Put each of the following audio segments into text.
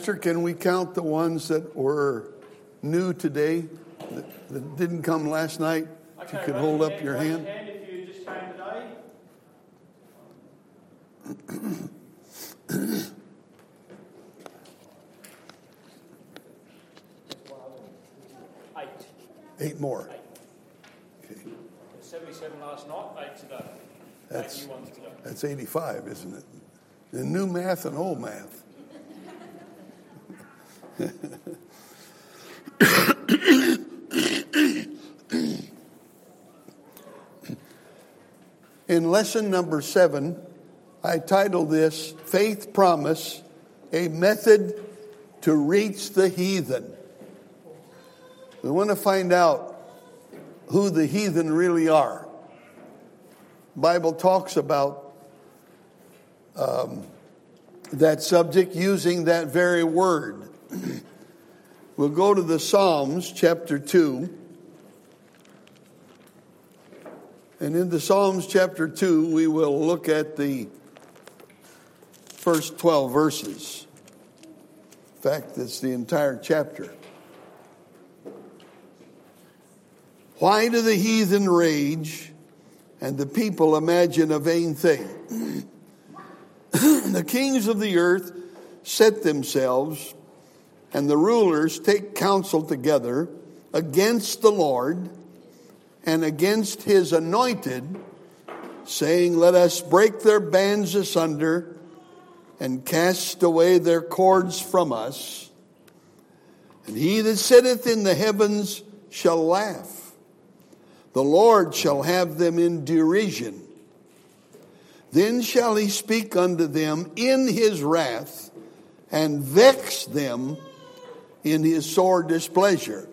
Pastor, can we count the ones that were new today, that didn't come last night? If you could hold up your hand. If you just came today. 8 more. Okay. 77 last night, 8 today. That's, 8 new ones today. That's 85, isn't it? The new math and old math. In lesson number 7, I titled this, Faith Promise, a Method to Reach the Heathen. We want to find out who the heathen really are. The Bible talks about that subject using that very word. We'll go to the Psalms, chapter 2. And in the Psalms, chapter 2, we will look at the first 12 verses. In fact, it's the entire chapter. Why do the heathen rage and the people imagine a vain thing? The kings of the earth set themselves, and the rulers take counsel together against the Lord and against his anointed, saying, let us break their bands asunder and cast away their cords from us. And he that sitteth in the heavens shall laugh. The Lord shall have them in derision. Then shall he speak unto them in his wrath and vex them in his sore displeasure.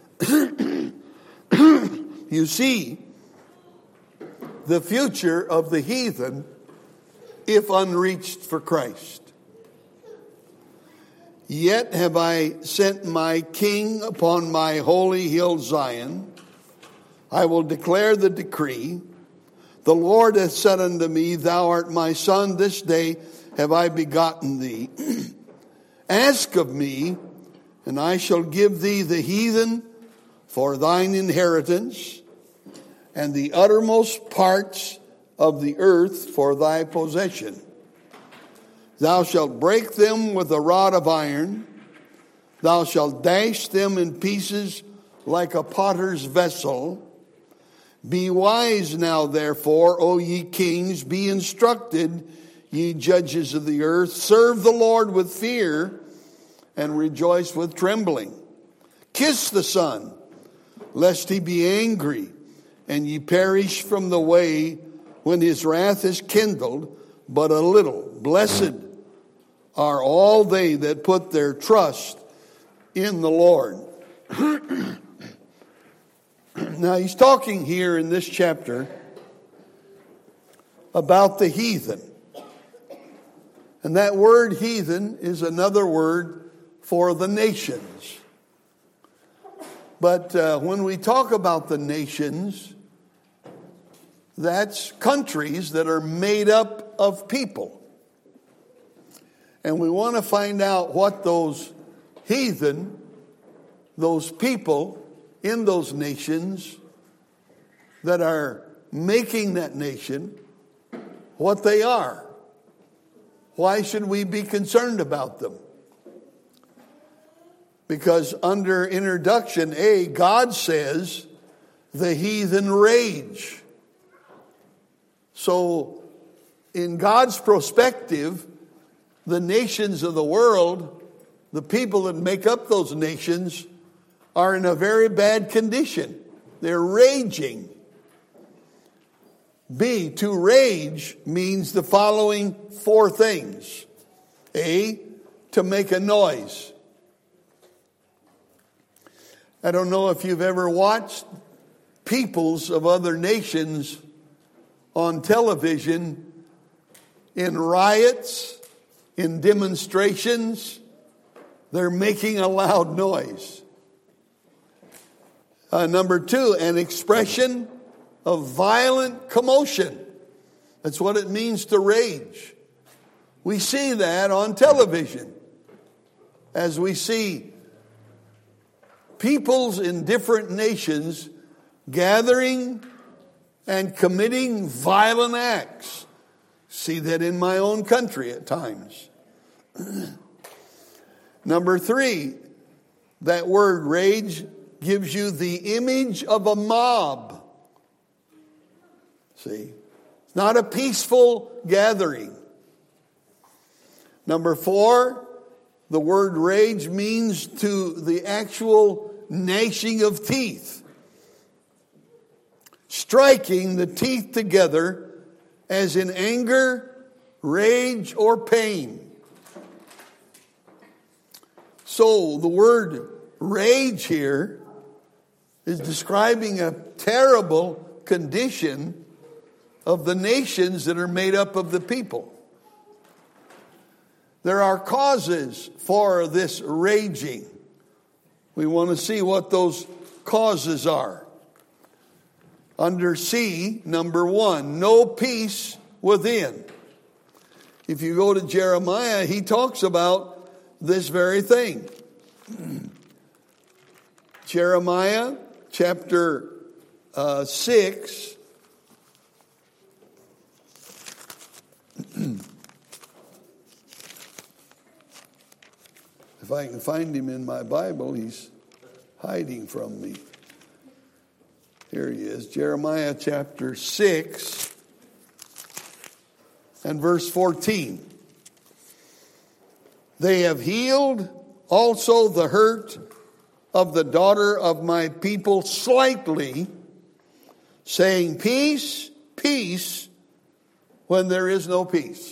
You see, the future of the heathen, if unreached for Christ. Yet have I sent my king upon my holy hill Zion. I will declare the decree. The Lord hath said unto me, thou art my son, this day have I begotten thee. Ask of me, and I shall give thee the heathen for thine inheritance, and the uttermost parts of the earth for thy possession. Thou shalt break them with a rod of iron. Thou shalt dash them in pieces like a potter's vessel. Be wise now, therefore, O ye kings, be instructed, ye judges of the earth. Serve the Lord with fear and rejoice with trembling. Kiss the Son, lest he be angry, and ye perish from the way when his wrath is kindled but a little. Blessed are all they that put their trust in the Lord. Now he's talking here in this chapter about the heathen. And that word heathen is another word for the nations. But when we talk about the nations, that's countries that are made up of people. And we want to find out what those heathen, those people in those nations that are making that nation, what they are. Why should we be concerned about them? Because under introduction A, God says the heathen rage. So in God's perspective, the nations of the world, the people that make up those nations, are in a very bad condition. They're raging. B, to rage means the following 4 things. A, to make a noise. I don't know if you've ever watched peoples of other nations on television in riots, in demonstrations. They're making a loud noise. Number 2, an expression of violent commotion. That's what it means to rage. We see that on television. as we see peoples in different nations gathering and committing violent acts. See that in my own country at times. Number 3, that word rage gives you the image of a mob. See, it's not a peaceful gathering. Number 4, the word rage means to the actual gnashing of teeth. Striking the teeth together as in anger, rage, or pain. So the word rage here is describing a terrible condition of the nations that are made up of the people. There are causes for this raging. We want to see what those causes are. Under C, number 1, no peace within. If you go to Jeremiah, he talks about this very thing. Jeremiah chapter 6. If I can find him in my Bible, he's hiding from me. Here he is, Jeremiah chapter 6 and verse 14. They have healed also the hurt of the daughter of my people slightly, saying, peace, peace, when there is no peace.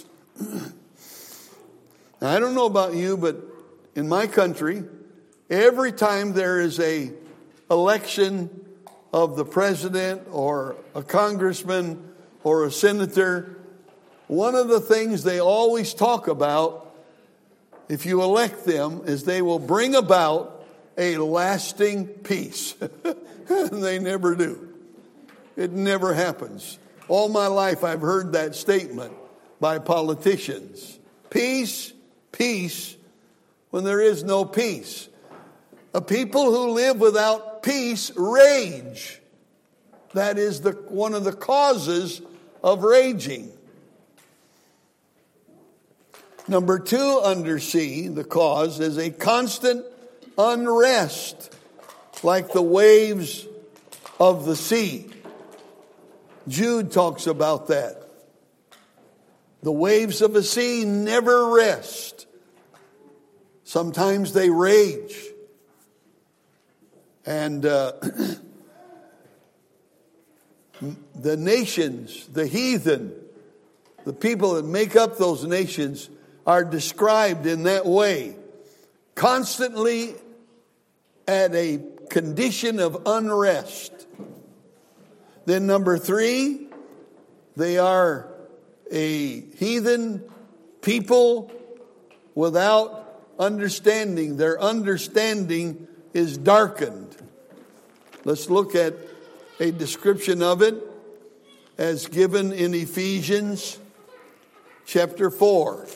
Now, I don't know about you, but in my country, every time there is a election of the president or a congressman or a senator, one of the things they always talk about, if you elect them, is they will bring about a lasting peace. And they never do. It never happens. All my life I've heard that statement by politicians. Peace, peace, when there is no peace. A people who live without peace rage. That is one of the causes of raging. Number 2 under C, the cause, is a constant unrest, like the waves of the sea. Jude talks about that. The waves of the sea never rest. Sometimes they rage. And the nations, the heathen, the people that make up those nations are described in that way. Constantly at a condition of unrest. Then number 3, they are a heathen people without understanding. Their understanding is darkened. Let's look at a description of it as given in Ephesians chapter 4.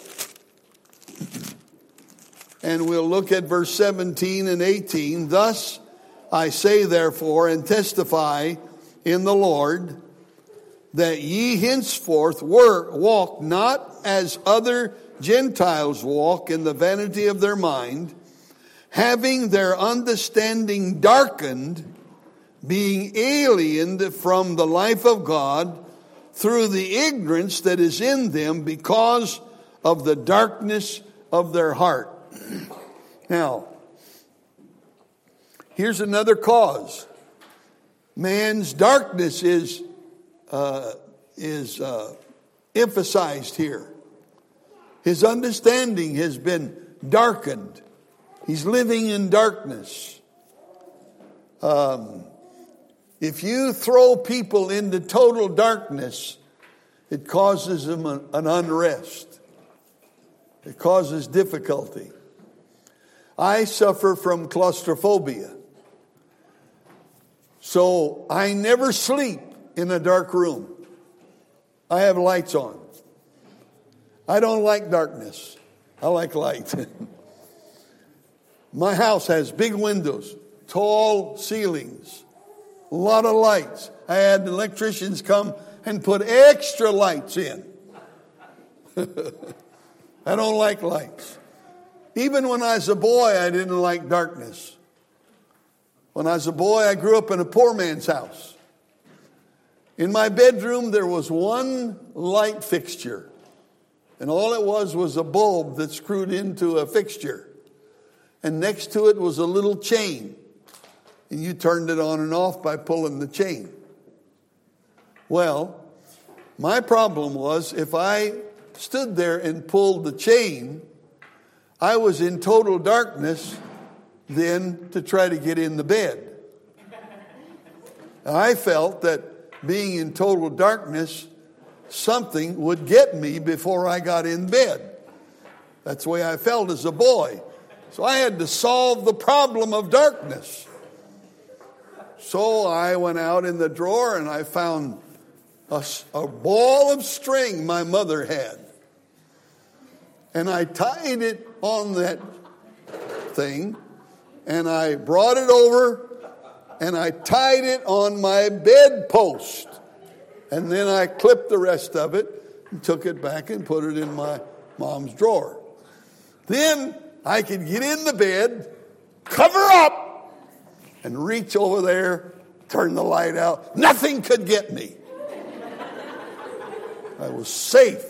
And we'll look at verse 17 and 18. Thus I say therefore and testify in the Lord that ye henceforth walk not as other Gentiles walk in the vanity of their mind, having their understanding darkened, being aliened from the life of God through the ignorance that is in them because of the darkness of their heart. Now, here's another cause. Man's darkness is emphasized here. His understanding has been darkened. He's living in darkness. If you throw people into total darkness, it causes them an unrest. It causes difficulty. I suffer from claustrophobia. So I never sleep in a dark room. I have lights on. I don't like darkness. I like light. My house has big windows, tall ceilings, a lot of lights. I had electricians come and put extra lights in. I don't like lights. Even when I was a boy, I didn't like darkness. When I was a boy, I grew up in a poor man's house. In my bedroom, there was one light fixture. And all it was a bulb that screwed into a fixture. And next to it was a little chain. And you turned it on and off by pulling the chain. Well, my problem was if I stood there and pulled the chain, I was in total darkness then to try to get in the bed. I felt that being in total darkness, something would get me before I got in bed. That's the way I felt as a boy. So I had to solve the problem of darkness. So I went out in the drawer and I found a ball of string my mother had. And I tied it on that thing, and I brought it over, and I tied it on my bedpost. And then I clipped the rest of it and took it back and put it in my mom's drawer. Then I could get in the bed, cover up, and reach over there, turn the light out. Nothing could get me. I was safe.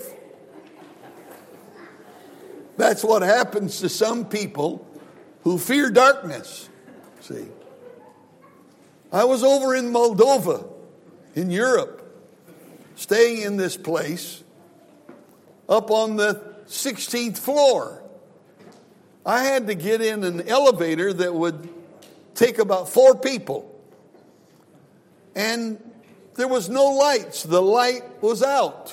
That's what happens to some people who fear darkness. See, I was over in Moldova, in Europe, staying in this place up on the 16th floor. I had to get in an elevator that would take about 4 people. And there was no lights. The light was out.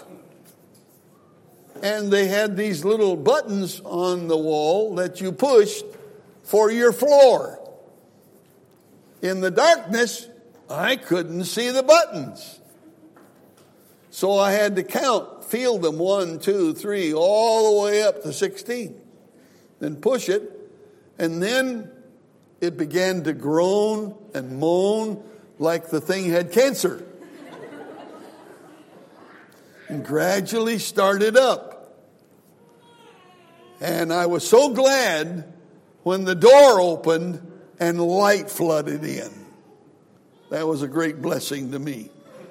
And they had these little buttons on the wall that you pushed for your floor. In the darkness, I couldn't see the buttons. So I had to feel them 1, 2, 3, all the way up to 16. Then push it. And then it began to groan and moan like the thing had cancer. And gradually started up. And I was so glad when the door opened and light flooded in. That was a great blessing to me.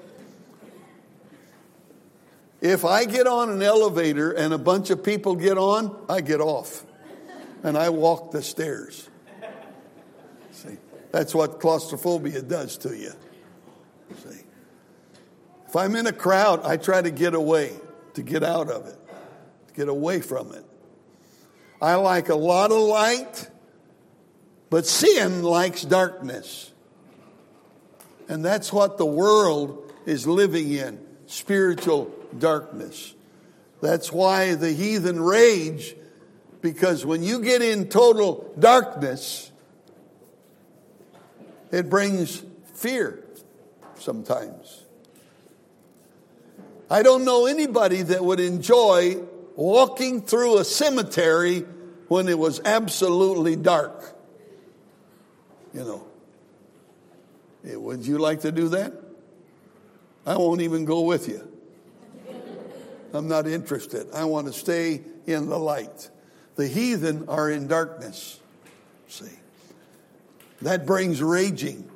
If I get on an elevator and a bunch of people get on, I get off. And I walk the stairs. See, that's what claustrophobia does to you. See. If I'm in a crowd, I try to get away, to get out of it, to get away from it. I like a lot of light, but sin likes darkness. And that's what the world is living in, spiritual darkness. That's why the heathen rage, because when you get in total darkness, it brings fear sometimes. I don't know anybody that would enjoy walking through a cemetery when it was absolutely dark. You know. Would you like to do that? I won't even go with you. I'm not interested. I want to stay in the light. The heathen are in darkness. See. That brings raging.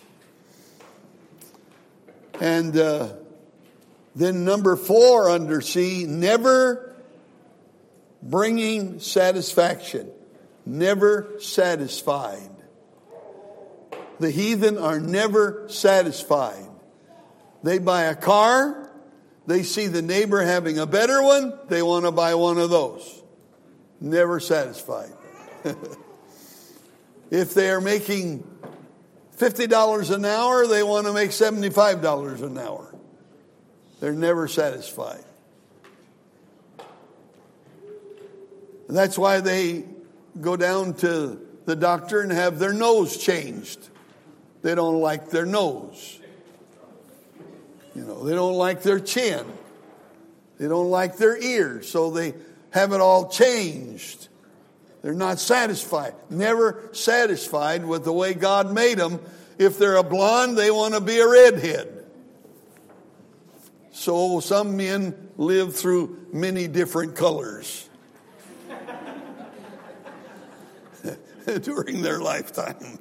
And then number 4 under C, never bringing satisfaction. Never satisfied. The heathen are never satisfied. They buy a car. They see the neighbor having a better one. They want to buy one of those. Never satisfied. If they are making $50 an hour, they want to make $75 an hour. They're never satisfied. And that's why they go down to the doctor and have their nose changed. They don't like their nose. You know, they don't like their chin. They don't like their ears, so they have it all changed. They're not satisfied. Never satisfied with the way God made them. If they're a blonde, they want to be a redhead. So some men live through many different colors during their lifetime.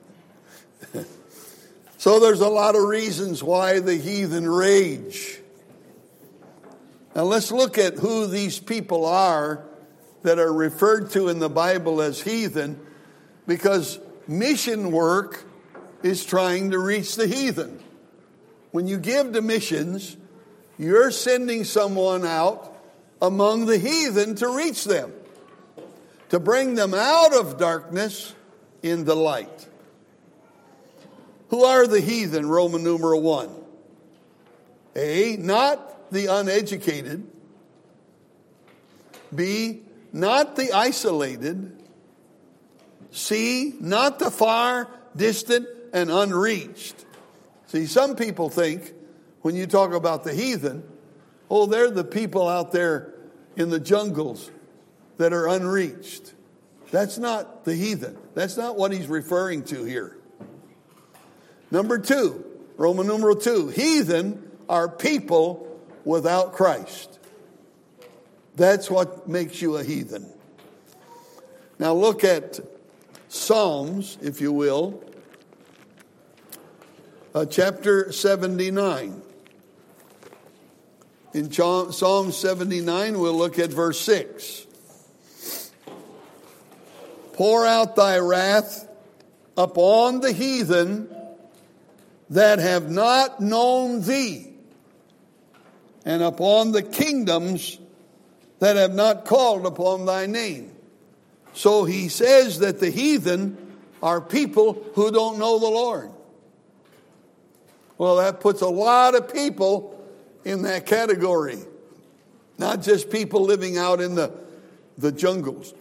So there's a lot of reasons why the heathen rage. Now let's look at who these people are that are referred to in the Bible as heathen, because mission work is trying to reach the heathen. When you give to missions, you're sending someone out among the heathen to reach them, to bring them out of darkness into light. Who are the heathen? Roman numeral 1. A, not the uneducated. B, not the isolated. C, not the far, distant, and unreached. See, some people think when you talk about the heathen, oh, they're the people out there in the jungles that are unreached. That's not the heathen. That's not what he's referring to here. Number 2, Roman numeral 2, heathen are people without Christ. That's what makes you a heathen. Now look at Psalms, if you will, chapter 79. In Psalm 79, we'll look at verse 6. Pour out thy wrath upon the heathen that have not known thee, and upon the kingdoms that have not called upon thy name. So he says that the heathen are people who don't know the Lord. Well, that puts a lot of people in that category. Not just people living out in the jungles.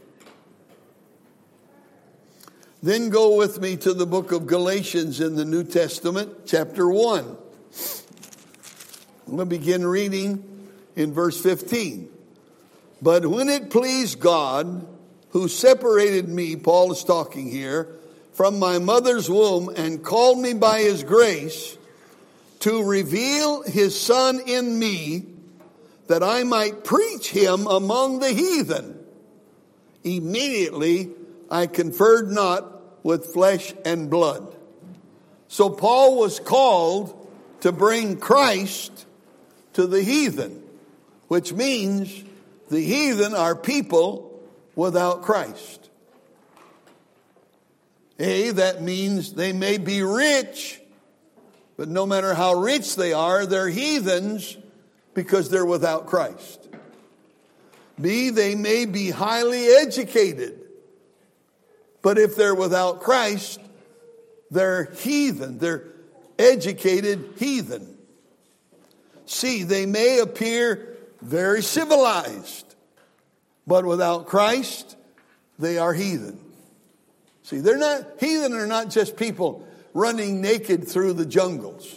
Then go with me to the book of Galatians in the New Testament, chapter 1. I'm going to begin reading in verse 15. But when it pleased God, who separated me, Paul is talking here, from my mother's womb and called me by his grace to reveal his Son in me, that I might preach him among the heathen, immediately I conferred not with flesh and blood. So Paul was called to bring Christ to the heathen, which means the heathen are people without Christ. That means they may be rich, but no matter how rich they are, they're heathens because they're without Christ. B, they may be highly educated, but if they're without Christ, they're heathen. They're educated heathen. C, they may appear very civilized, but without Christ, they are heathen. See, heathen are not just people running naked through the jungles.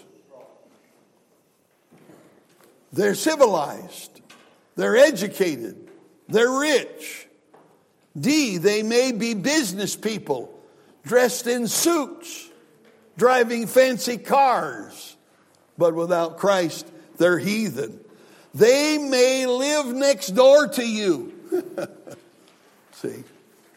They're civilized. They're educated. They're rich. D, they may be business people, dressed in suits, driving fancy cars, but without Christ, they're heathen. They may live next door to you. See?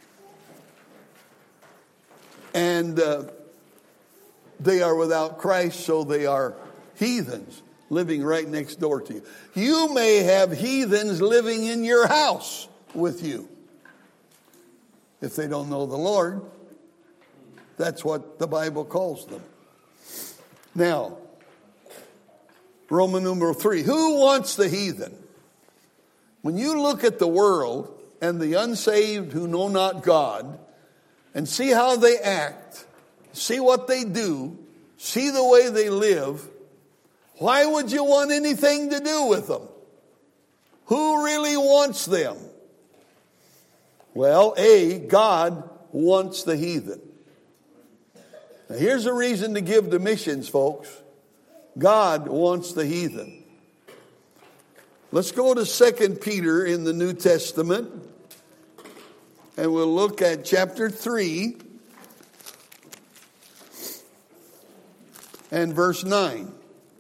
And they are without Christ, so they are heathens living right next door to you. You may have heathens living in your house with you. If they don't know the Lord, that's what the Bible calls them. Now, Roman numeral 3. Who wants the heathen? When you look at the world and the unsaved who know not God and see how they act, see what they do, see the way they live, why would you want anything to do with them? Who really wants them? Well, God wants the heathen. Now, here's a reason to give to missions, folks. God wants the heathen. Let's go to 2 Peter in the New Testament. and we'll look at chapter 3 and verse 9.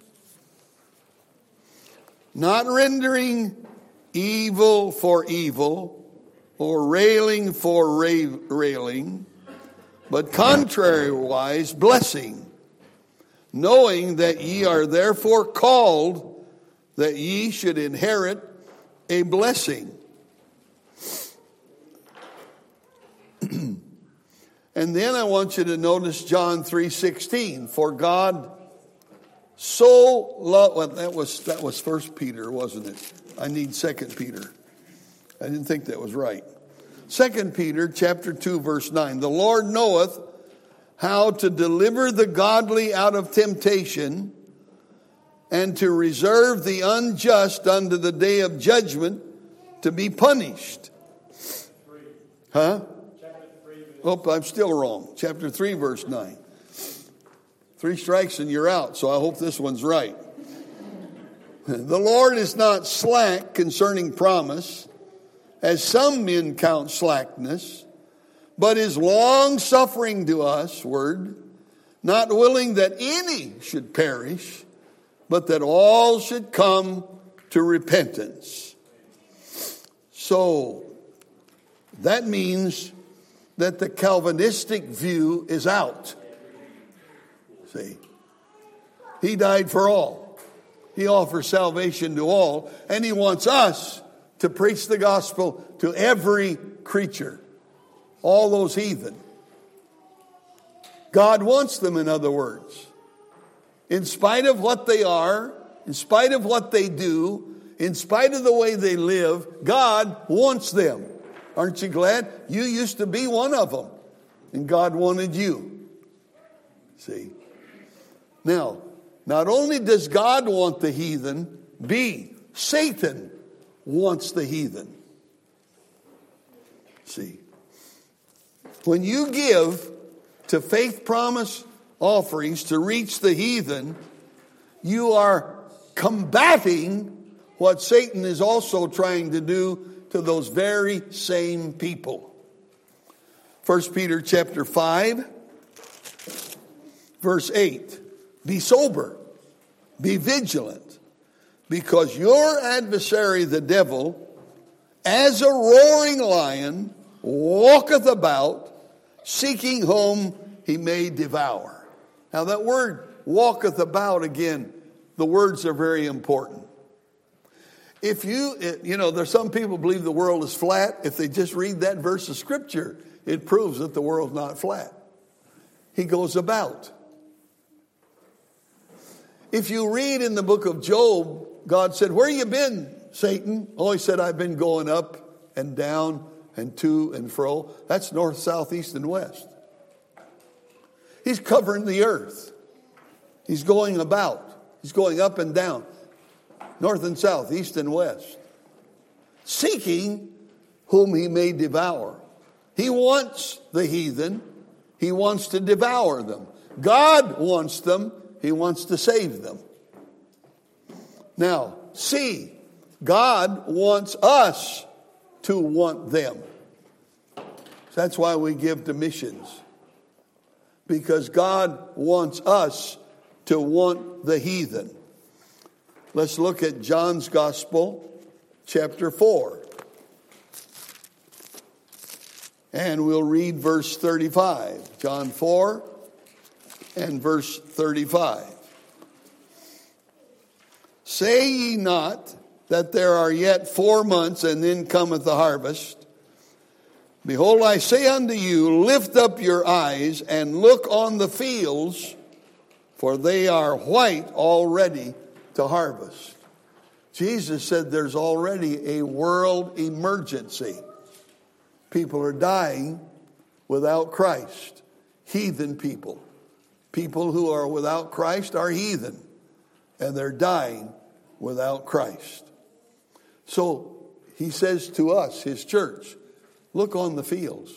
Not rendering evil for evil, or railing for railing, but contrariwise blessing, knowing that ye are therefore called, that ye should inherit a blessing. And then I want you to notice John 3:16. For God so loved, well, that was 1 Peter, wasn't it? I need 2 Peter. I didn't think that was right. 2 Peter chapter 2 verse 9. The Lord knoweth how to deliver the godly out of temptation, and to reserve the unjust unto the day of judgment to be punished. Huh? Oh, I'm still wrong. Chapter 3, verse 9. 3 strikes and you're out, so I hope this one's right. The Lord is not slack concerning promise, as some men count slackness, but is long-suffering to us, not willing that any should perish, but that all should come to repentance. So, that means that the Calvinistic view is out. See? He died for all. He offers salvation to all, and he wants us to preach the gospel to every creature, all those heathen. God wants them, in other words. In spite of what they are, in spite of what they do, in spite of the way they live, God wants them. Aren't you glad? You used to be one of them, and God wanted you. See? Now, not only does God want the heathen, Satan wants the heathen. See? When you give to faith promise offerings to reach the heathen, you are combating what Satan is also trying to do to those very same people. 1 Peter chapter 5, verse 8. Be sober, be vigilant, because your adversary the devil, as a roaring lion, walketh about, seeking whom he may devour. Now that word, walketh about, again, the words are very important. If there's some people believe the world is flat. If they just read that verse of scripture, it proves that the world's not flat. He goes about. If you read in the book of Job, God said, where you been, Satan? Oh, he said, I've been going up and down and to and fro. That's north, south, east, and west. He's covering the earth. He's going about. He's going up and down. North and south, east and west. Seeking whom he may devour. He wants the heathen. He wants to devour them. God wants them. He wants to save them. Now, God wants us to want them. That's why we give to missions. Because God wants us to want the heathen. Let's look at John's Gospel, chapter 4. And we'll read verse 35. John 4 and verse 35. Say ye not that there are yet 4 months, and then cometh the harvest. Behold, I say unto you, lift up your eyes and look on the fields, for they are white already to harvest. Jesus said there's already a world emergency. People are dying without Christ. Heathen people. People who are without Christ are heathen. And they're dying without Christ. So he says to us, his church, look on the fields.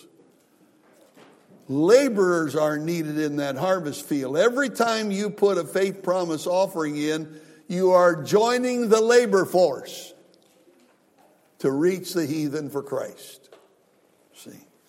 Laborers are needed in that harvest field. Every time you put a faith promise offering in, you are joining the labor force to reach the heathen for Christ. See?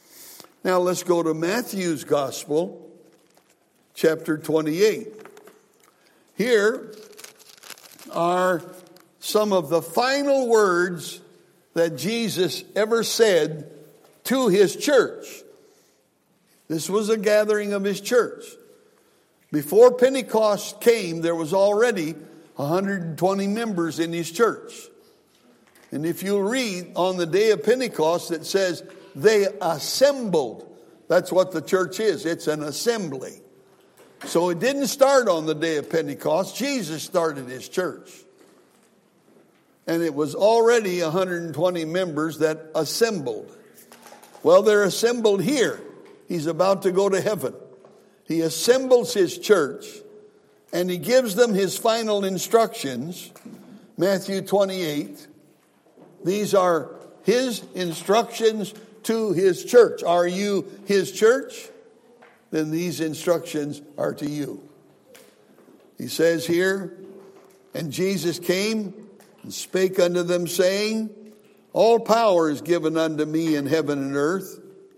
Now let's go to Matthew's Gospel, chapter 28. Here are some of the final words that Jesus ever said to his church. This was a gathering of his church. Before Pentecost came, there was already 120 members in his church. And if you read on the day of Pentecost, it says they assembled. That's what the church is. It's an assembly. So it didn't start on the day of Pentecost. Jesus started his church. And it was already 120 members that assembled. Well, they're assembled here. He's about to go to heaven. He assembles his church and he gives them his final instructions. Matthew 28. These are his instructions to his church. Are you his church? Then these instructions are to you. He says here, and Jesus came and spake unto them, saying, all power is given unto me in heaven and earth.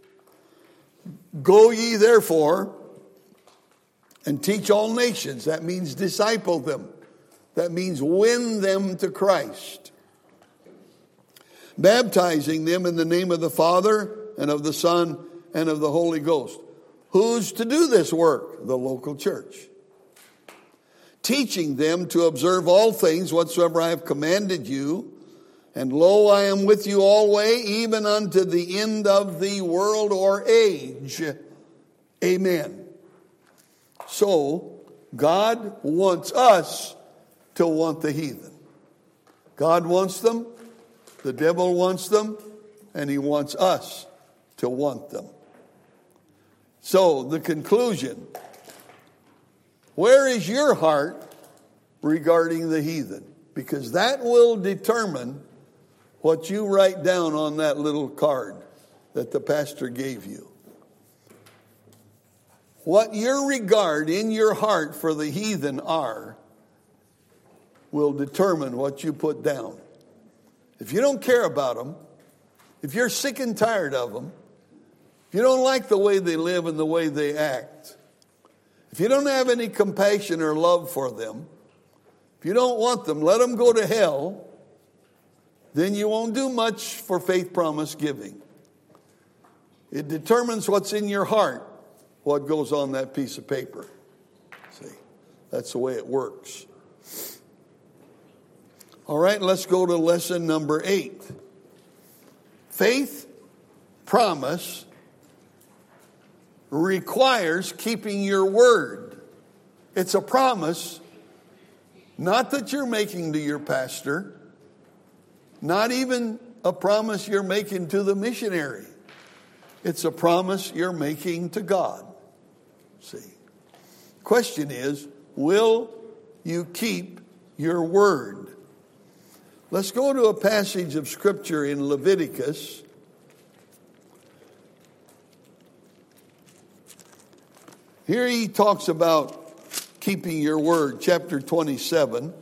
Go ye therefore and teach all nations. That means disciple them. That means win them to Christ. Baptizing them in the name of the Father and of the Son and of the Holy Ghost. Who's to do this work? The local church. Teaching them to observe all things whatsoever I have commanded you. And lo, I am with you always, even unto the end of the world or age. Amen. So, God wants us to want the heathen. God wants them. The devil wants them, and he wants us to want them. So, the conclusion. Where is your heart regarding the heathen? Because that will determine what you write down on that little card that the pastor gave you. What your regard in your heart for the heathen are will determine what you put down. If you don't care about them, if you're sick and tired of them, if you don't like the way they live and the way they act, if you don't have any compassion or love for them, if you don't want them, let them go to hell, then you won't do much for faith promise giving. It determines what's in your heart, what goes on that piece of paper. See, that's the way it works. All right, let's go to lesson number 8. Faith promise requires keeping your word. It's a promise, not that you're making to your pastor, not even a promise you're making to the missionary. It's a promise you're making to God. See, question is, will you keep your word? Let's go to a passage of Scripture in Leviticus. Here he talks about keeping your word, chapter 27.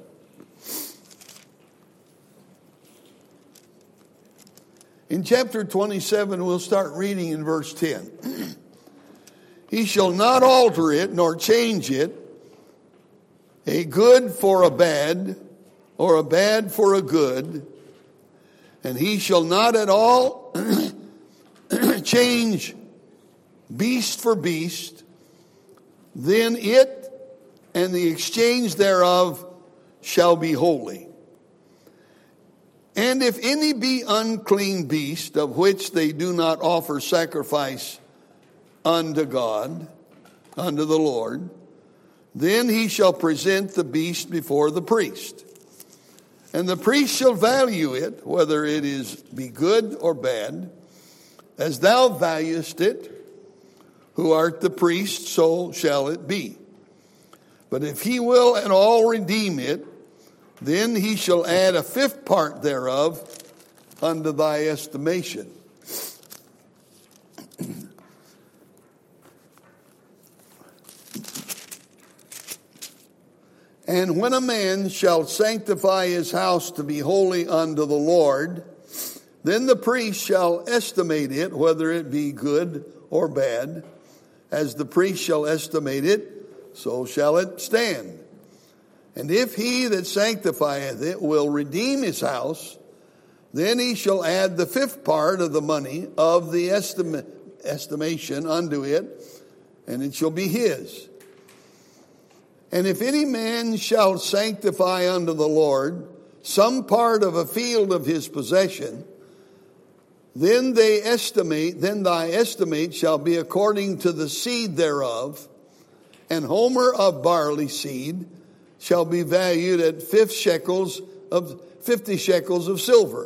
In chapter 27, we'll start reading in verse 10. He shall not alter it nor change it, a good for a bad, or a bad for a good, and he shall not at all change beast for beast, then it and the exchange thereof shall be holy. And if any be unclean beast, of which they do not offer sacrifice unto God, unto the Lord, then he shall present the beast before the priest. And the priest shall value it, whether it be good or bad, as thou valuest it, who art the priest, so shall it be. But if he will at all redeem it, then he shall add a fifth part thereof unto thy estimation. And when a man shall sanctify his house to be holy unto the Lord, then the priest shall estimate it, whether it be good or bad, as the priest shall estimate it, so shall it stand. And if he that sanctifieth it will redeem his house, then he shall add the fifth part of the money of the estimation unto it, and it shall be his. And if any man shall sanctify unto the Lord some part of a field of his possession, then thy estimate shall be according to the seed thereof, an homer of barley seed shall be valued at 50 shekels of silver.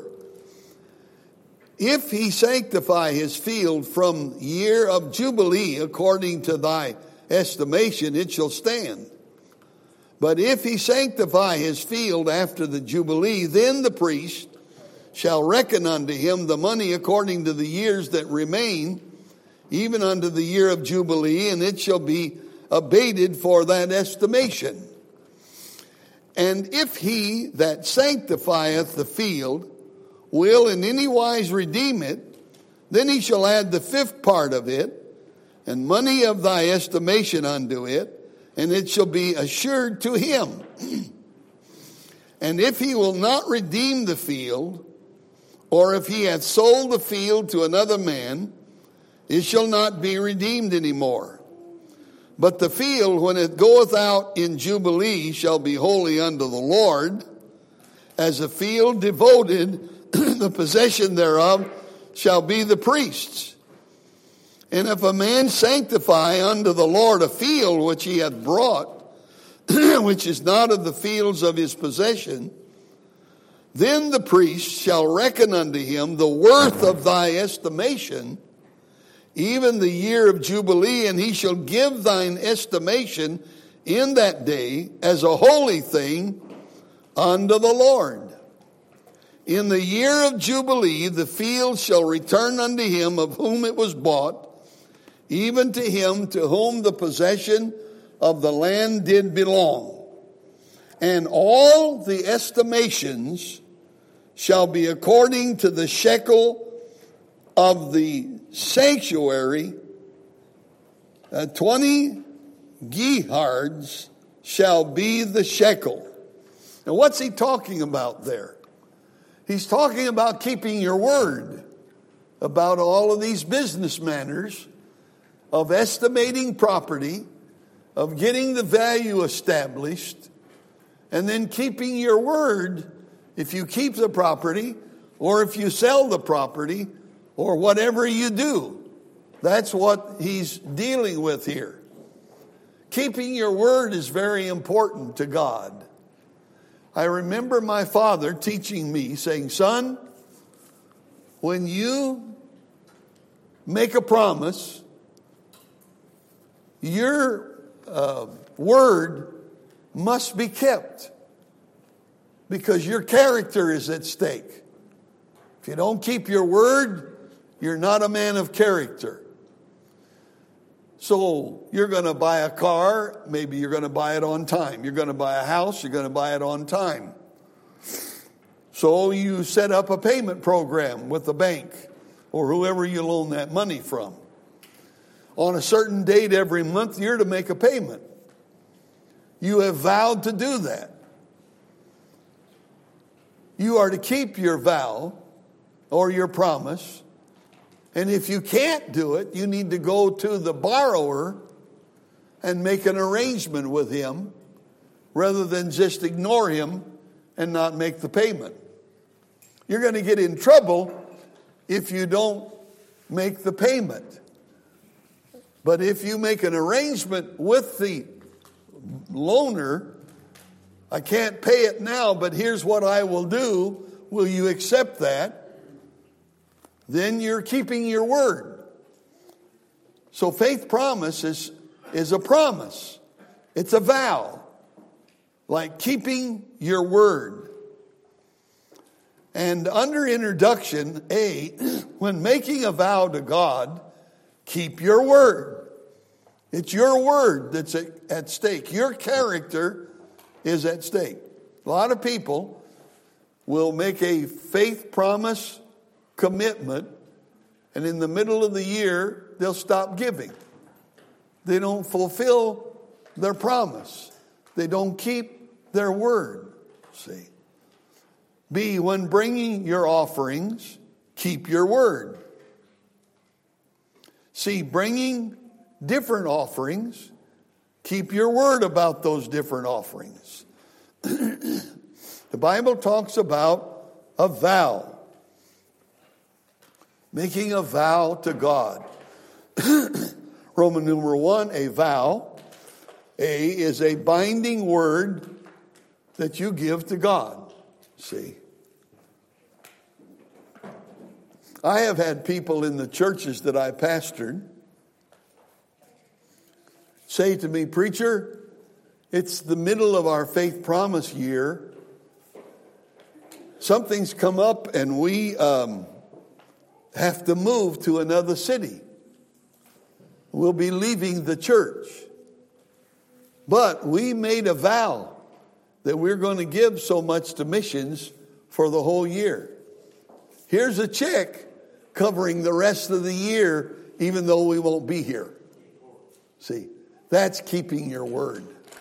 If he sanctify his field from year of Jubilee according to thy estimation, it shall stand. But if he sanctify his field after the Jubilee, then the priest shall reckon unto him the money according to the years that remain, even unto the year of Jubilee, and it shall be abated for that estimation. And if he that sanctifieth the field will in any wise redeem it, then he shall add the fifth part of it, and money of thy estimation unto it, and it shall be assured to him. And if he will not redeem the field, or if he hath sold the field to another man, it shall not be redeemed any more. But the field, when it goeth out in Jubilee, shall be holy unto the Lord, as a field devoted, the possession thereof shall be the priest's. And if a man sanctify unto the Lord a field which he hath brought, which is not of the fields of his possession, then the priest shall reckon unto him the worth of thy estimation, even the year of Jubilee, and he shall give thine estimation in that day as a holy thing unto the Lord. In the year of Jubilee, the field shall return unto him of whom it was bought, even to him to whom the possession of the land did belong. And all the estimations shall be according to the shekel of the sanctuary. 20 gehards shall be the shekel. Now what's he talking about there? He's talking about keeping your word about all of these business manners of estimating property, of getting the value established, and then keeping your word if you keep the property, or if you sell the property, or whatever you do. That's what he's dealing with here. Keeping your word is very important to God. I remember my father teaching me, saying, son, when you make a promise, your word must be kept, because your character is at stake. If you don't keep your word, you're not a man of character. So you're going to buy a car, maybe you're going to buy it on time. You're going to buy a house, you're going to buy it on time. So you set up a payment program with the bank or whoever you loan that money from. On a certain date every month, you're to make a payment. You have vowed to do that. You are to keep your vow or your promise. And if you can't do it, you need to go to the borrower and make an arrangement with him rather than just ignore him and not make the payment. You're going to get in trouble if you don't make the payment. But if you make an arrangement with the loaner, I can't pay it now, but here's what I will do. Will you accept that? Then you're keeping your word. So faith promise is a promise. It's a vow. Like keeping your word. And under introduction A, when making a vow to God, keep your word. It's your word that's at stake. Your character is at stake. A lot of people will make a faith promise commitment, and in the middle of the year, they'll stop giving. They don't fulfill their promise. They don't keep their word. See. B, when bringing your offerings, keep your word. C, bringing different offerings, keep your word about those different offerings. The Bible talks about a vow. Making a vow to God. Roman numeral 1, a vow. A is a binding word that you give to God. See? I have had people in the churches that I pastored say to me, "Preacher, it's the middle of our faith promise year. Something's come up and we have to move to another city. We'll be leaving the church. But we made a vow that we're going to give so much to missions for the whole year. Here's a check covering the rest of the year, even though we won't be here." See, that's keeping your word.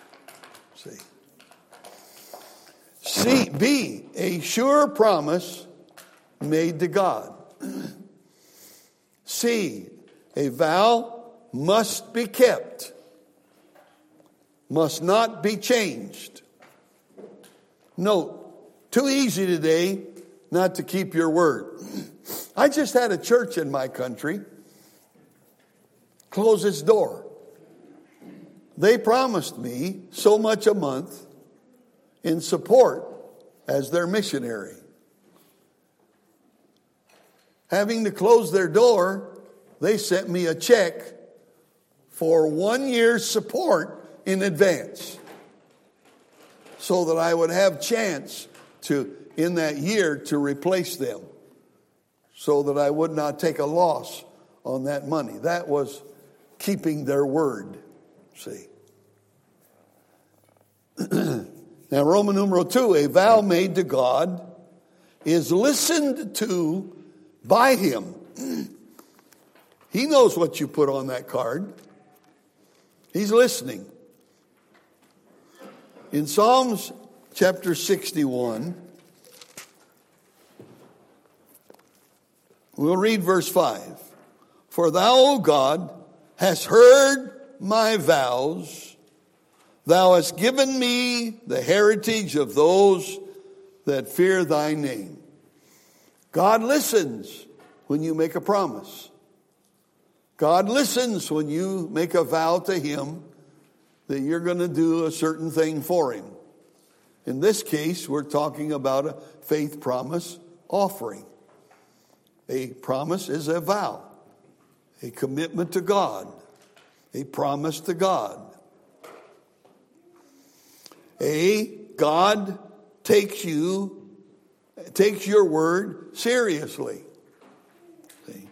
See. B, a sure promise made to God. C, a vow must be kept, must not be changed. Note, too easy today not to keep your word. I just had a church in my country close its door. They promised me so much a month in support as their missionary. Having to close their door, they sent me a check for 1 year's support in advance so that I would have chance to, in that year, to replace them so that I would not take a loss on that money. That was keeping their word, see. Now, Roman numeral 2, a vow made to God is listened to by Him. He knows what you put on that card. He's listening. In Psalms chapter 61, we'll read verse 5. For thou, O God, hast heard my vows. Thou hast given me the heritage of those that fear thy name. God listens when you make a promise. God listens when you make a vow to Him that you're going to do a certain thing for Him. In this case, we're talking about a faith promise offering. A promise is a vow, a commitment to God, a promise to God. God takes your word seriously. See?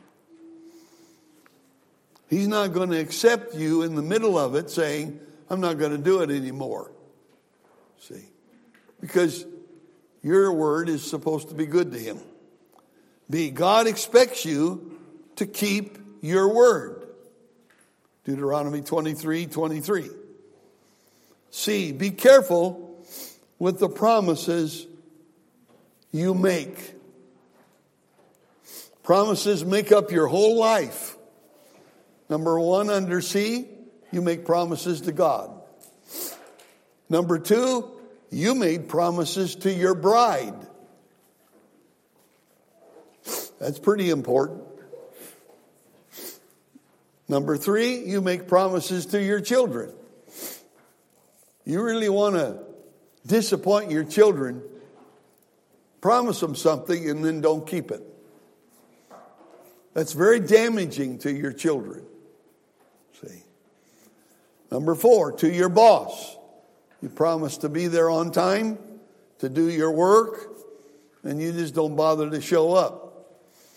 He's not going to accept you in the middle of it saying, "I'm not going to do it anymore." See? Because your word is supposed to be good to Him. B, God expects you to keep your word. Deuteronomy 23:23. C, be careful with the promises you make. Promises make up your whole life. Number 1, under C, you make promises to God. Number 2, you made promises to your bride. That's pretty important. Number 3, you make promises to your children. You really want to disappoint your children, promise them something and then don't keep it. That's very damaging to your children. See. Number 4, to your boss. You promise to be there on time, to do your work, and you just don't bother to show up.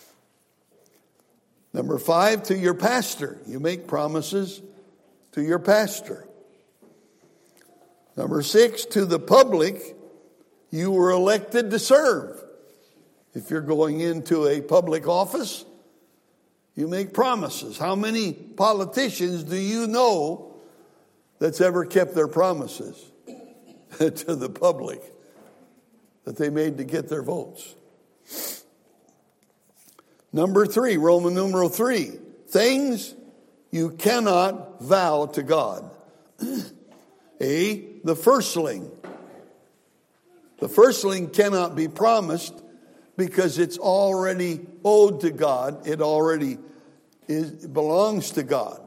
Number 5, to your pastor. You make promises to your pastor. Number 6, to the public you were elected to serve. If you're going into a public office, You make promises. How many politicians do you know that's ever kept their promises to the public that they made to get their votes? Number 3, Roman numeral 3, things you cannot vow to God. The firstling. The firstling cannot be promised because it's already owed to God. It already belongs to God.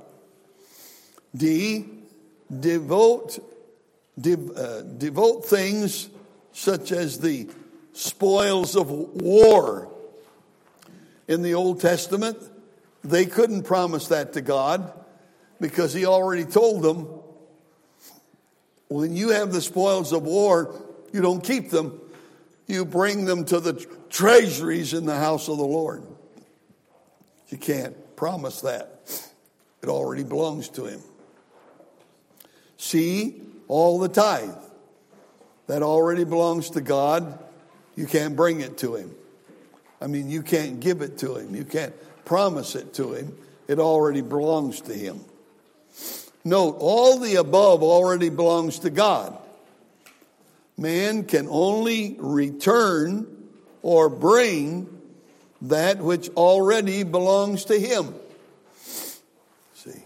Devote things such as the spoils of war. In the Old Testament, they couldn't promise that to God because he already told them, when you have the spoils of war, you don't keep them. You bring them to the treasuries in the house of the Lord. You can't promise that. It already belongs to him. See, all the tithe. That already belongs to God. You can't bring it to him. I mean, you can't give it to him. You can't promise it to him. It already belongs to him. Note, all the above already belongs to God. Man can only return or bring that which already belongs to him. See,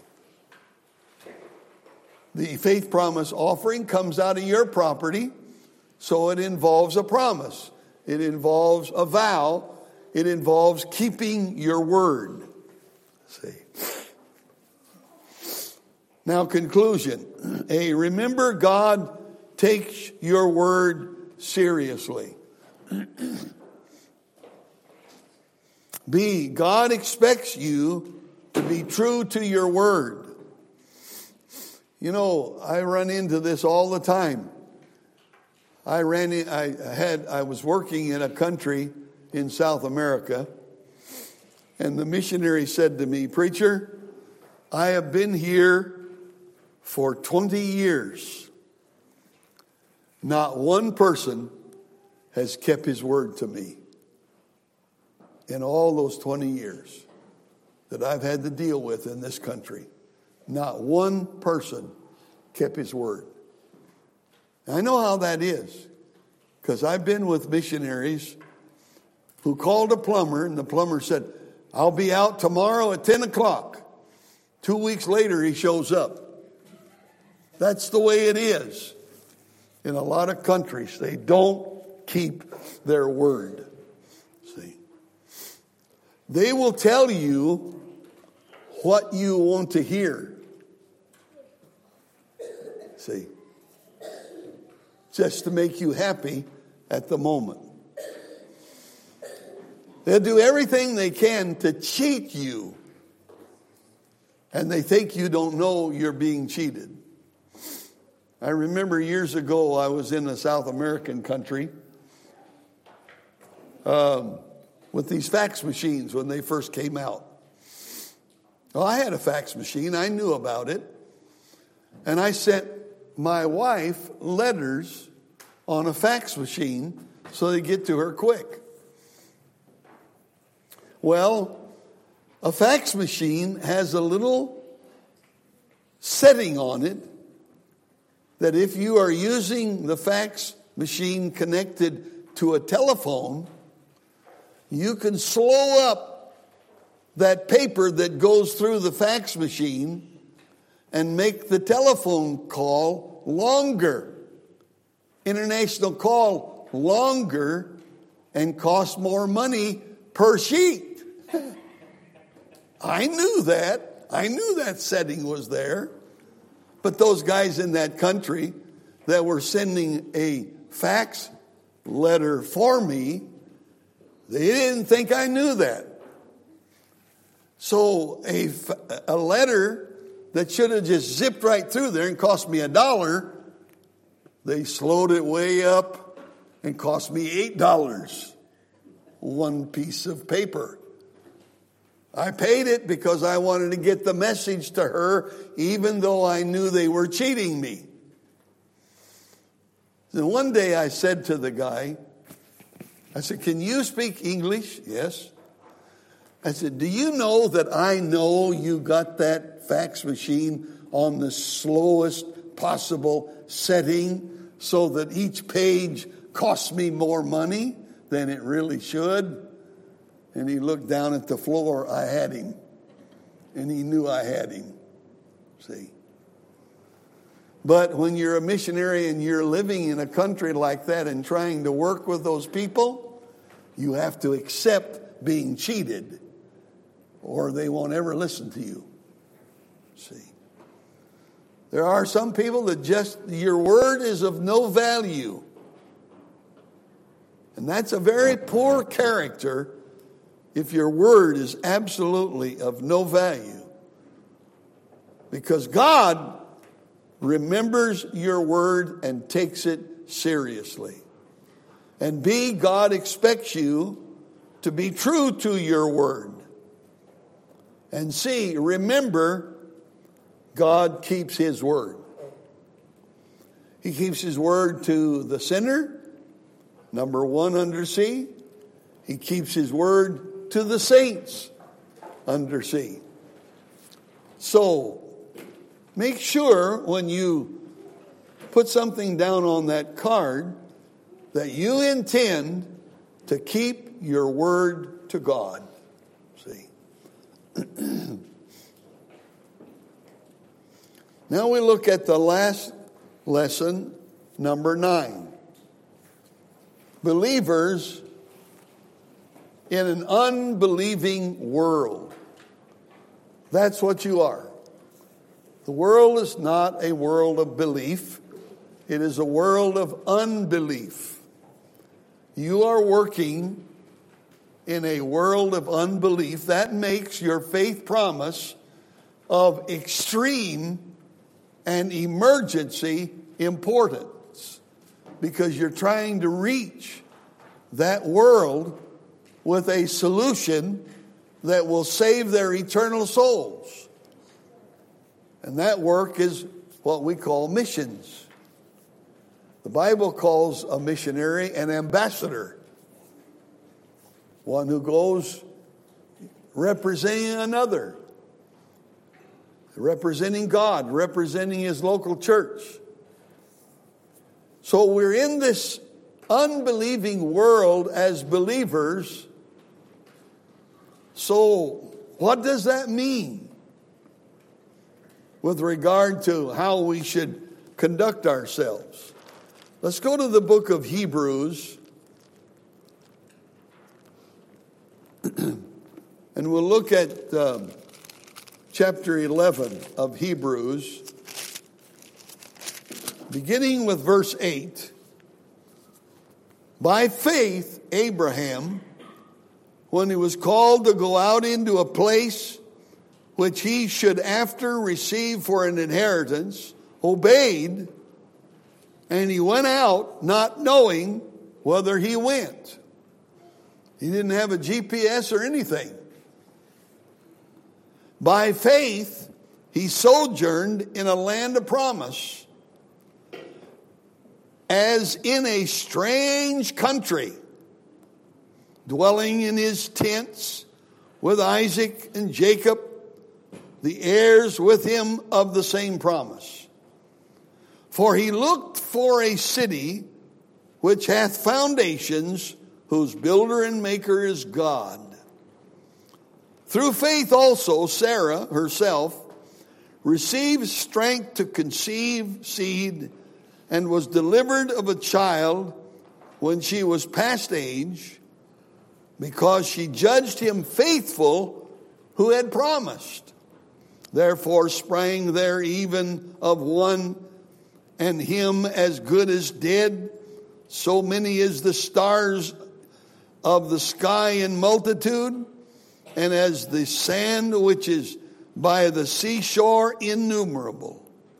the faith promise offering comes out of your property, so it involves a promise. It involves a vow. It involves keeping your word. See. Now, conclusion. A, remember God takes your word seriously. B, God expects you to be true to your word. You know, I run into this all the time. I was working in a country in South America, and the missionary said to me, "Preacher, I have been here for 20 years. Not one person has kept his word to me in all those 20 years that I've had to deal with in this country. Not one person kept his word." I know how that is, because I've been with missionaries who called a plumber, and the plumber said, "I'll be out tomorrow at 10 o'clock. 2 weeks later, he shows up. That's the way it is in a lot of countries. They don't keep their word. See, they will tell you what you want to hear. See, just to make you happy at the moment. They'll do everything they can to cheat you, and they think you don't know you're being cheated. I remember years ago I was in a South American country with these fax machines when they first came out. Well, I had a fax machine. I knew about it. And I sent my wife letters on a fax machine so they get to her quick. Well, a fax machine has a little setting on it that if you are using the fax machine connected to a telephone, you can slow up that paper that goes through the fax machine and make the telephone call longer, international call longer, and cost more money per sheet. I knew that. I knew that setting was there. But those guys in that country that were sending a fax letter for me, they didn't think I knew that. So a letter that should have just zipped right through there and cost me $1, they slowed it way up and cost me $8. One piece of paper. I paid it because I wanted to get the message to her, even though I knew they were cheating me. Then one day I said to the guy, I said, "Can you speak English?" "Yes." I said, do you know that I know you got that fax machine on the slowest possible setting so that each page costs me more money than it really should? And he looked down at the floor. I had him. And he knew I had him. See? But when you're a missionary and you're living in a country like that and trying to work with those people, you have to accept being cheated, or they won't ever listen to you. See? There are some people that just, your word is of no value. And that's a very poor character if your word is absolutely of no value. Because God remembers your word and takes it seriously. And B, God expects you to be true to your word. And C, remember, God keeps his word. He keeps his word to the sinner, number 1 under C. He keeps his word to the saints, under C. So, make sure when you put something down on that card that you intend to keep your word to God. See? Now we look at the last lesson, number 9. Believers in an unbelieving world. That's what you are. The world is not a world of belief. It is a world of unbelief. You are working in a world of unbelief. That makes your faith promise of extreme and emergency importance, because you're trying to reach that world with a solution that will save their eternal souls. And that work is what we call missions. The Bible calls a missionary an ambassador, one who goes representing another, representing God, representing his local church. So we're in this unbelieving world as believers. So what does that mean with regard to how we should conduct ourselves? Let's go to the book of Hebrews, and we'll look at chapter 11 of Hebrews, beginning with verse 8. By faith, Abraham, when he was called to go out into a place which he should after receive for an inheritance, obeyed, and he went out not knowing whither he went. He didn't have a GPS or anything. By faith, he sojourned in a land of promise, as in a strange country, dwelling in his tents with Isaac and Jacob, the heirs with him of the same promise. For he looked for a city which hath foundations, whose builder and maker is God. Through faith also Sarah herself received strength to conceive seed, and was delivered of a child when she was past age, because she judged him faithful who had promised. Therefore sprang there even of one, and him as good as dead, so many as the stars of the sky in multitude, and as the sand which is by the seashore innumerable.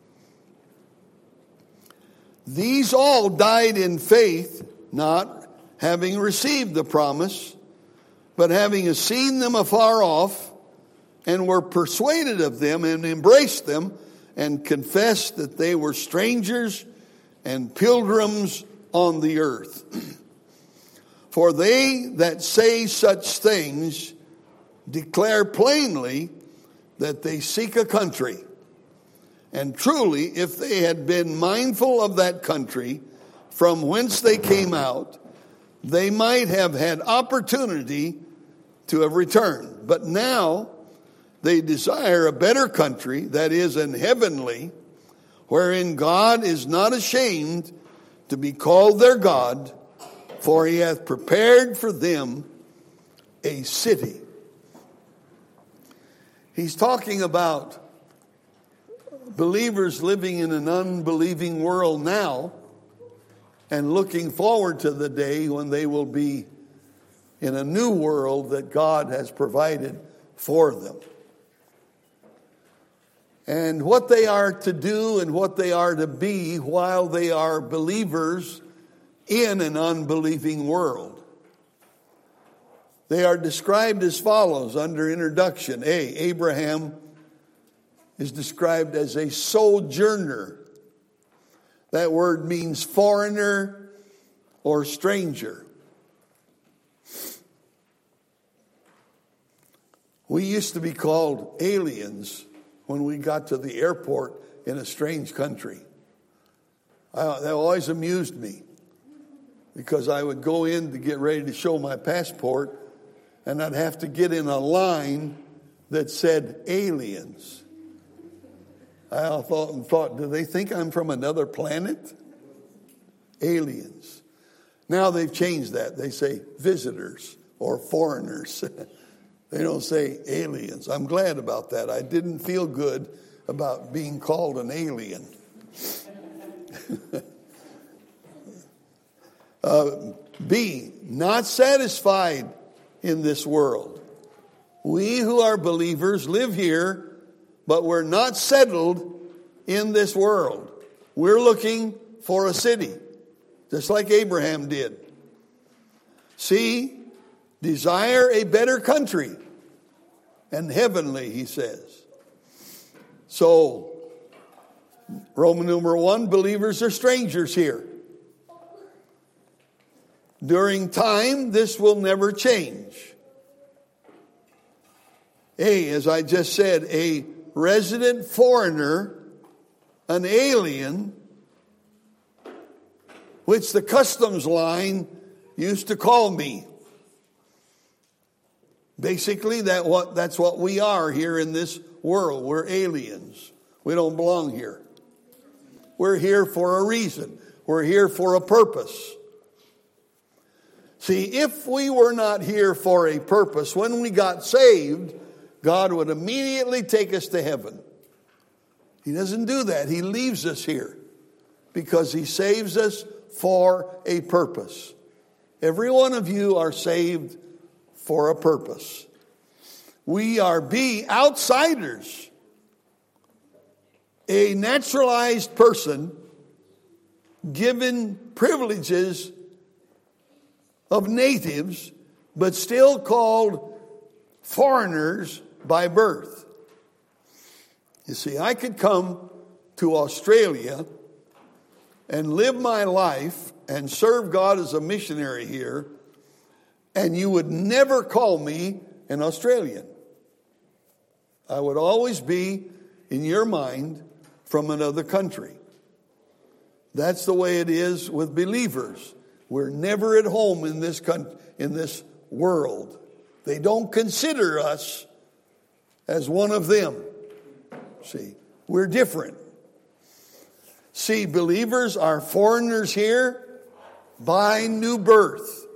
These all died in faith, not having received the promise, but having seen them afar off, and were persuaded of them, and embraced them, and confessed that they were strangers and pilgrims on the earth. For they that say such things declare plainly that they seek a country. And truly, if they had been mindful of that country from whence they came out, they might have had opportunity to have returned. But now they desire a better country, that is, an heavenly, wherein God is not ashamed to be called their God, for he hath prepared for them a city. He's talking about believers living in an unbelieving world now and looking forward to the day when they will be in a new world that God has provided for them. And what they are to do and what they are to be while they are believers in an unbelieving world. They are described as follows under introduction. Abraham is described as a sojourner. That word means foreigner or stranger. We used to be called aliens when we got to the airport in a strange country. That always amused me because I would go in to get ready to show my passport and I'd have to get in a line that said aliens. I thought, do they think I'm from another planet? Aliens. Now they've changed that. They say visitors or foreigners. They don't say aliens. I'm glad about that. I didn't feel good about being called an alien. B, not satisfied in this world. We who are believers live here, but we're not settled in this world. We're looking for a city, just like Abraham did. C, desire a better country, and heavenly, he says. So, Roman numeral 1, believers are strangers here. During time, this will never change. A, as I just said, a resident foreigner, an alien, which the customs line used to call me. Basically, that's what we are here in this world. We're aliens. We don't belong here. We're here for a reason. We're here for a purpose. See, if we were not here for a purpose, when we got saved, God would immediately take us to heaven. He doesn't do that. He leaves us here because he saves us for a purpose. Every one of you are saved for a purpose. We are B, outsiders. A naturalized person given privileges of natives, but still called foreigners by birth. You see, I could come to Australia and live my life and serve God as a missionary here, and you would never call me an Australian. I would always be, in your mind, from another country. That's the way it is with believers. We're never at home in this world. They don't consider us as one of them. See, we're different. See, believers are foreigners here by new birth.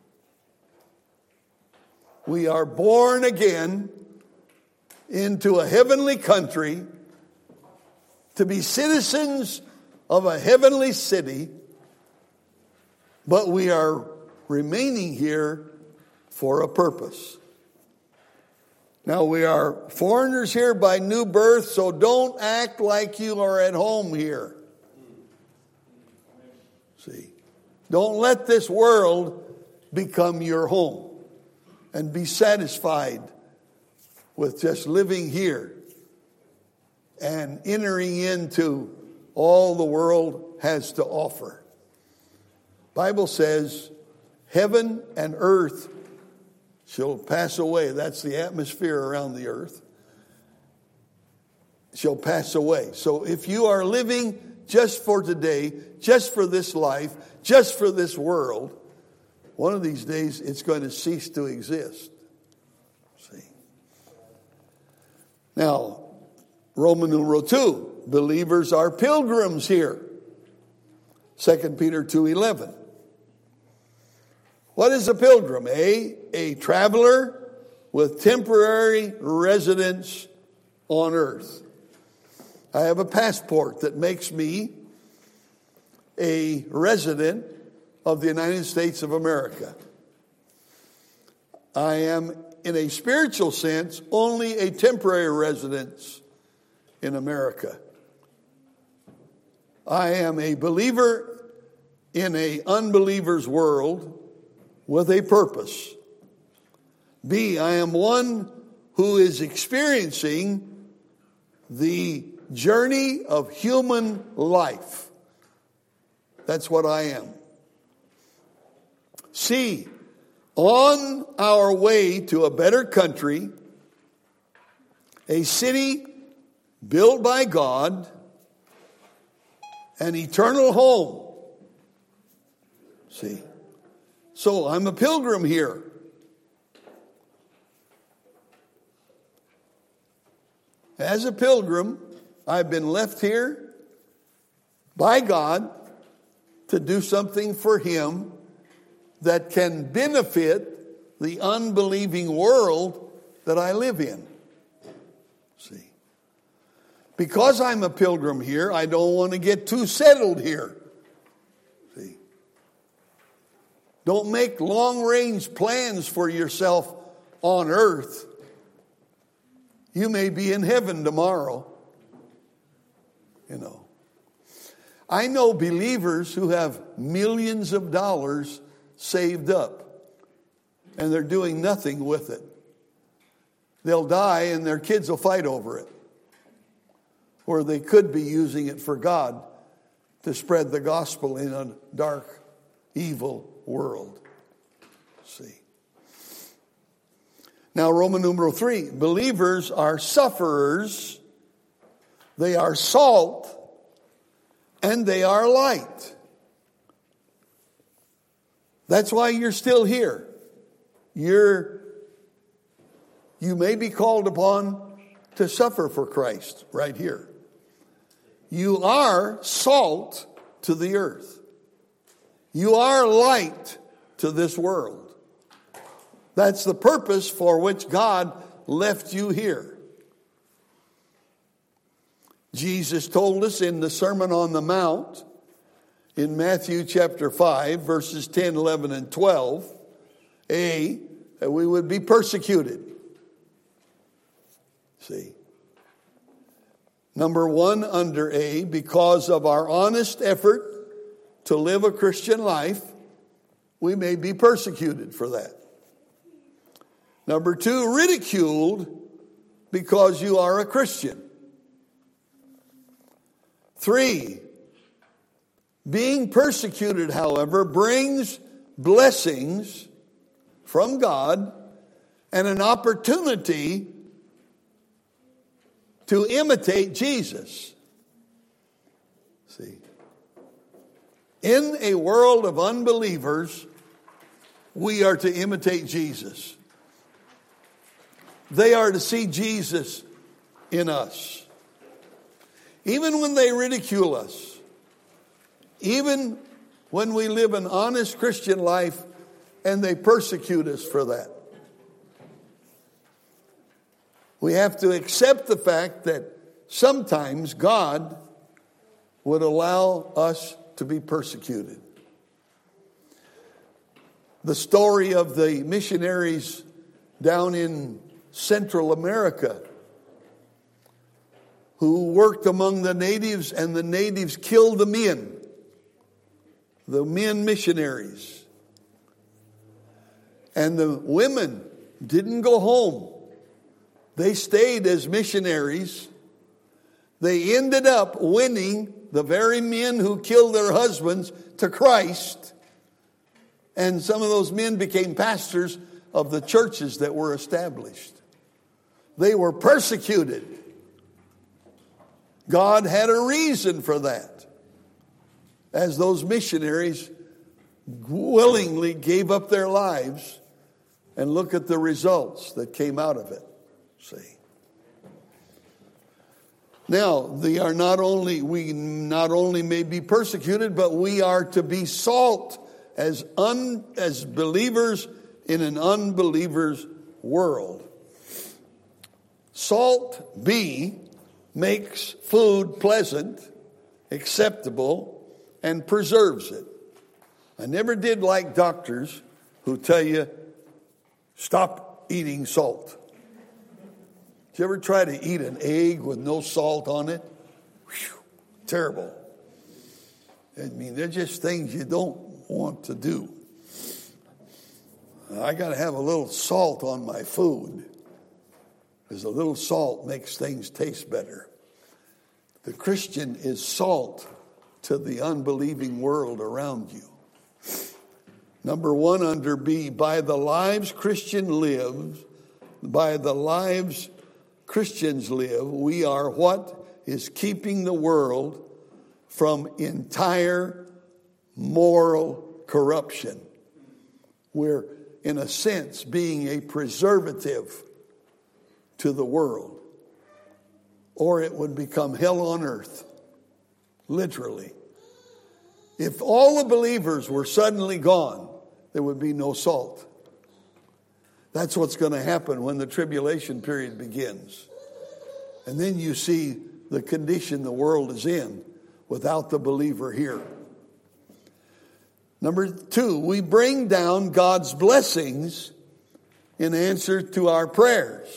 We are born again into a heavenly country to be citizens of a heavenly city, but we are remaining here for a purpose. Now, we are foreigners here by new birth, so don't act like you are at home here. See, don't let this world become your home and be satisfied with just living here and entering into all the world has to offer. Bible says heaven and earth She'll pass away. That's the atmosphere around the earth. She'll pass away. So if you are living just for today, just for this life, just for this world, one of these days it's going to cease to exist. See? Now, Roman numeral 2, believers are pilgrims here. 2 Peter 2:11. What is a pilgrim? A traveler with temporary residence on earth. I have a passport that makes me a resident of the United States of America. I am, in a spiritual sense, only a temporary residence in America. I am a believer in an unbeliever's world with a purpose. B, I am one who is experiencing the journey of human life. That's what I am. C, on our way to a better country, a city built by God, an eternal home. See? So I'm a pilgrim here. As a pilgrim, I've been left here by God to do something for Him that can benefit the unbelieving world that I live in. See? Because I'm a pilgrim here, I don't want to get too settled here. See? Don't make long-range plans for yourself on earth. You may be in heaven tomorrow. You know. I know believers who have millions of dollars saved up, and they're doing nothing with it. They'll die and their kids will fight over it. Or they could be using it for God to spread the gospel in a dark, evil world. See. Now, Roman numeral 3, believers are sufferers, they are salt, and they are light. That's why you're still here. You may be called upon to suffer for Christ right here. You are salt to the earth. You are light to this world. That's the purpose for which God left you here. Jesus told us in the Sermon on the Mount, in Matthew chapter 5, verses 10, 11, and 12, that we would be persecuted. See. Number 1, under A, because of our honest effort to live a Christian life, we may be persecuted for that. Number 2, ridiculed because you are a Christian. 3, being persecuted, however, brings blessings from God and an opportunity to imitate Jesus. See, in a world of unbelievers, we are to imitate Jesus. They are to see Jesus in us. Even when they ridicule us, even when we live an honest Christian life and they persecute us for that, we have to accept the fact that sometimes God would allow us to be persecuted. The story of the missionaries down in Central America who worked among the natives, and the natives killed the men missionaries. And the women didn't go home. They stayed as missionaries. They ended up winning the very men who killed their husbands to Christ. And some of those men became pastors of the churches that were established. They were persecuted. God had a reason for that, as those missionaries willingly gave up their lives, and look at the results that came out of it. See. Now, we not only may be persecuted, but we are to be salt as believers in an unbeliever's world. Salt, B, makes food pleasant, acceptable, and preserves it. I never did like doctors who tell you, stop eating salt. Did you ever try to eat an egg with no salt on it? Whew, terrible. I mean, they're just things you don't want to do. I got to have a little salt on my food, because a little salt makes things taste better. The Christian is salt to the unbelieving world around you. Number 1 under B, by the lives Christians live, we are what is keeping the world from entire moral corruption. We're, in a sense, being a preservative to the world, or it would become hell on earth, literally. If all the believers were suddenly gone, there would be no salt. That's what's going to happen when the tribulation period begins. And then you see the condition the world is in without the believer here. Number 2, we bring down God's blessings in answer to our prayers.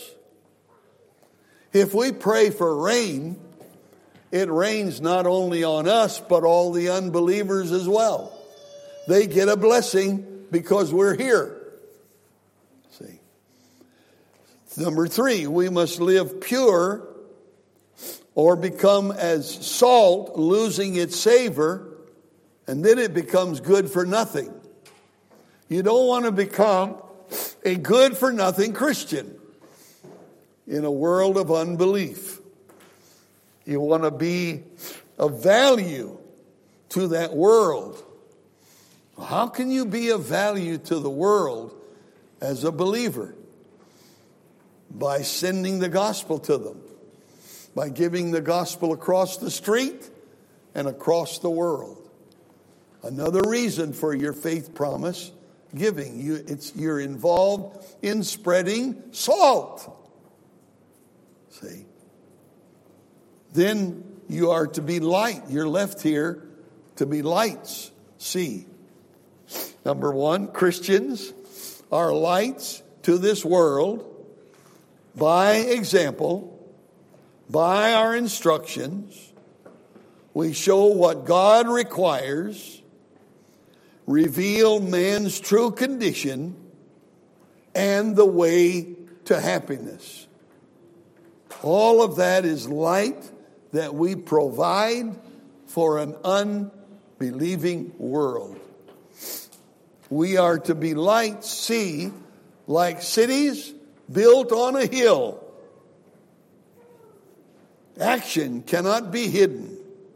If we pray for rain, it rains not only on us, but all the unbelievers as well. They get a blessing because we're here. See. Number 3, we must live pure or become as salt, losing its savor, and then it becomes good for nothing. You don't want to become a good for nothing Christian in a world of unbelief. You want to be of value to that world. How can you be of value to the world as a believer? By sending the gospel to them. By giving the gospel across the street and across the world. Another reason for your faith promise giving. You're involved in spreading salt. See? Then you are to be light. You're left here to be lights. See. Number 1, Christians are lights to this world by example, by our instructions. We show what God requires, reveal man's true condition, and the way to happiness. All of that is light that we provide for an unbelieving world. We are to be lights, see, like cities built on a hill. Action cannot be hidden.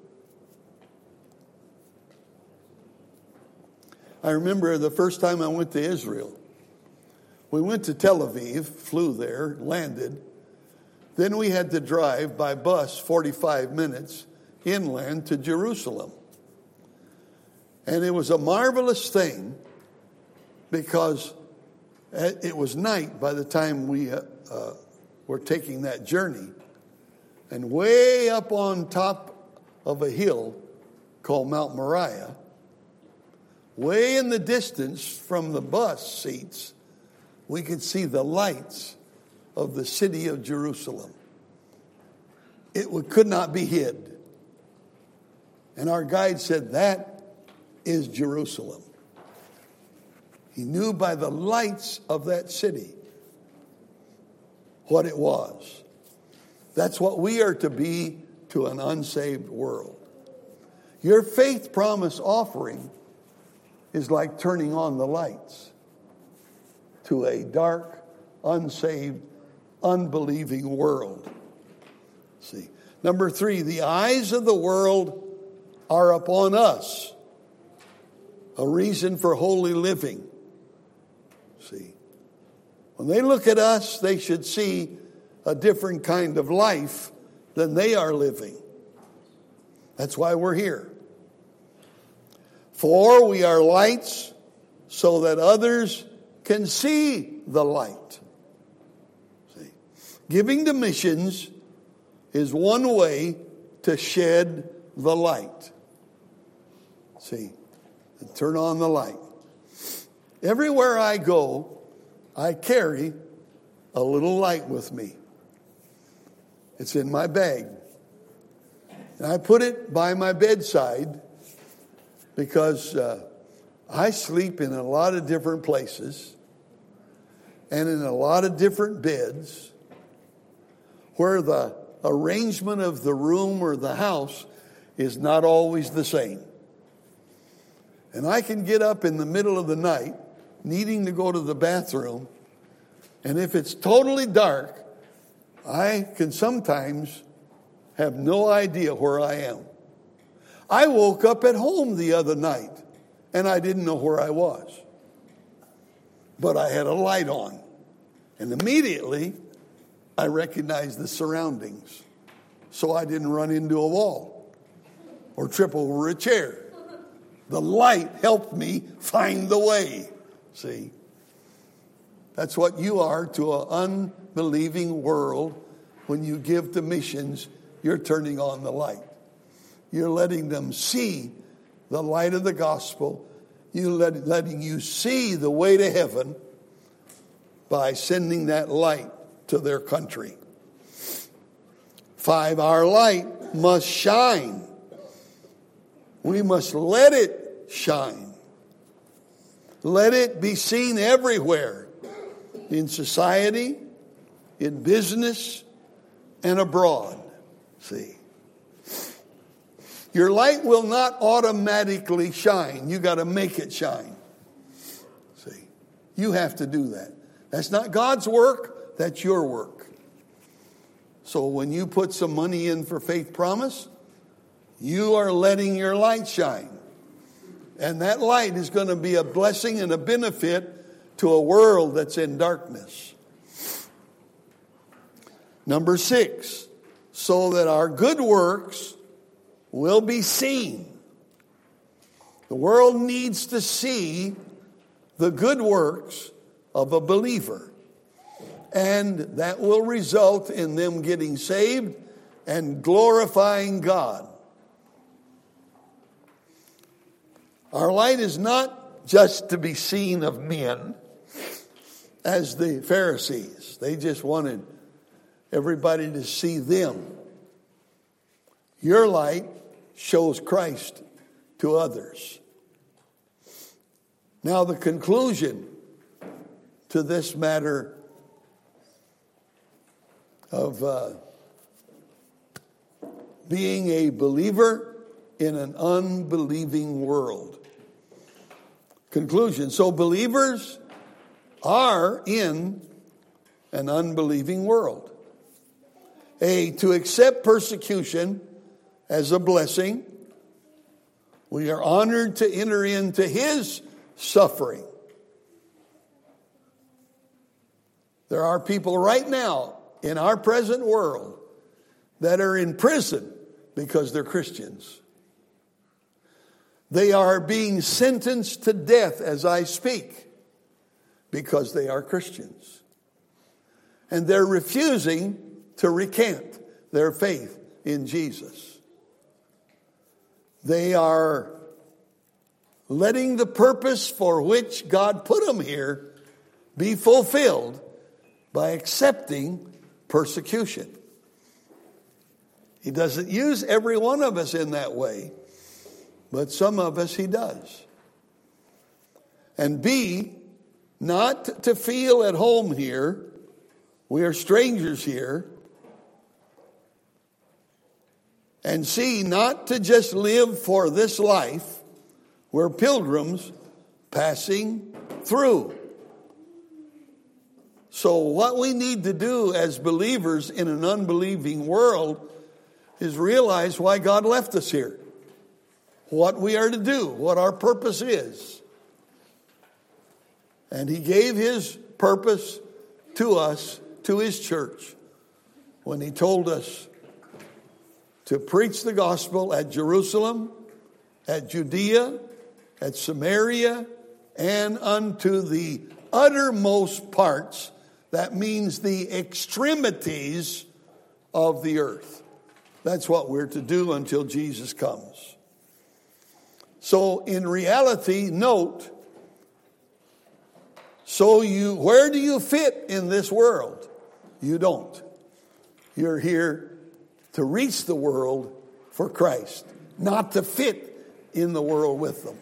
I remember the first time I went to Israel. We went to Tel Aviv, flew there, landed. Then we had to drive by bus 45 minutes inland to Jerusalem. And it was a marvelous thing because it was night by the time we were taking that journey. And way up on top of a hill called Mount Moriah, way in the distance from the bus seats, we could see the lights of the city of Jerusalem. It could not be hid. And our guide said, that is Jerusalem. He knew by the lights of that city what it was. That's what we are to be to an unsaved world. Your faith promise offering is like turning on the lights. to a dark, unsaved, unbelieving world. See. Number 3, the eyes of the world are upon us. A reason for holy living. See. When they look at us, they should see a different kind of life than they are living. That's why we're here. 4, we are lights so that others can see the light. See? Giving to missions is one way to shed the light. See? And turn on the light. Everywhere I go, I carry a little light with me. It's in my bag. And I put it by my bedside because I sleep in a lot of different places and in a lot of different beds where the arrangement of the room or the house is not always the same. And I can get up in the middle of the night needing to go to the bathroom, and if it's totally dark, I can sometimes have no idea where I am. I woke up at home the other night, and I didn't know where I was. But I had a light on, and immediately I recognized the surroundings, so I didn't run into a wall or trip over a chair. The light helped me find the way. See? That's what you are to an unbelieving world. When you give to missions, you're turning on the light. You're letting them see the light of the gospel. You're letting you see the way to heaven by sending that light to their country. 5, our light must shine. We must let it shine. Let it be seen everywhere, in society, in business, and abroad. See, your light will not automatically shine. You got to make it shine. See, you have to do that. That's not God's work. That's your work. So when you put some money in for Faith Promise, you are letting your light shine. And that light is going to be a blessing and a benefit to a world that's in darkness. Number 6, so that our good works will be seen. The world needs to see the good works of a believer. And that will result in them getting saved and glorifying God. Our light is not just to be seen of men as the Pharisees. They just wanted everybody to see them. Your light shows Christ to others. Now the conclusion to this matter of being a believer in an unbelieving world. Conclusion. So believers are in an unbelieving world. To accept persecution as a blessing. We are honored to enter into His suffering. There are people right now in our present world that are in prison because they're Christians. They are being sentenced to death as I speak because they are Christians. And they're refusing to recant their faith in Jesus. They are letting the purpose for which God put them here be fulfilled by accepting persecution. He doesn't use every one of us in that way, but some of us He does. And B, not to feel at home here. We are strangers here. And C, not to just live for this life. We're pilgrims passing through. So what we need to do as believers in an unbelieving world is realize why God left us here, what we are to do, what our purpose is. And he gave his purpose to us, to his church, when he told us to preach the gospel at Jerusalem, at Judea, at Samaria, and unto the uttermost parts. That means the extremities of the earth. That's what we're to do until Jesus comes. So in reality, note, where do you fit in this world? You don't. You're here to reach the world for Christ, not to fit in the world with them.